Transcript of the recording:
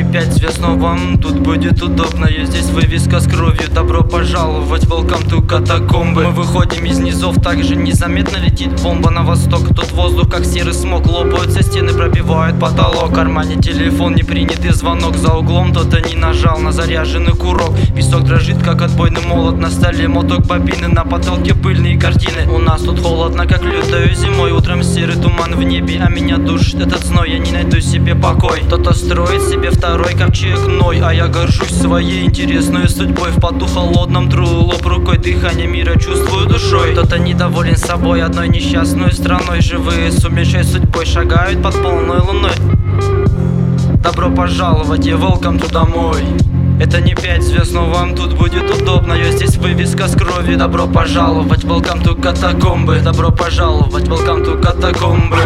5 звезд, но вам тут будет удобно. И здесь вывеска с кровью: добро пожаловать, welcome to катакомбы. Мы выходим из низов, также незаметно летит бомба на восток. Тут воздух как серый смог, лопаются стены, пробивают потолок. В кармане телефон, непринятый звонок. За углом кто-то не нажал на заряженный курок. Песок дрожит, как отбойный молот. На столе моток бобины, на потолке пыльные картины. У нас тут холодно, как лютою зимой. Утром серый туман в небе, а меня душит этот зной. Я не найду себе покой. Кто-то строит себе второй ковчег ной, а я горжусь своей интересной судьбой. В поту холодном тру лоб рукой, дыхание мира чувствую душой. Кто-то недоволен собой, одной несчастной страной. Живые с умершей судьбой шагают под полной луной. Добро пожаловать и welcome to домой. Это не 5 звезд, но вам тут будет удобно. Я здесь вывеска с кровью: добро пожаловать, welcome to катакомбы. Добро пожаловать, welcome to катакомбы.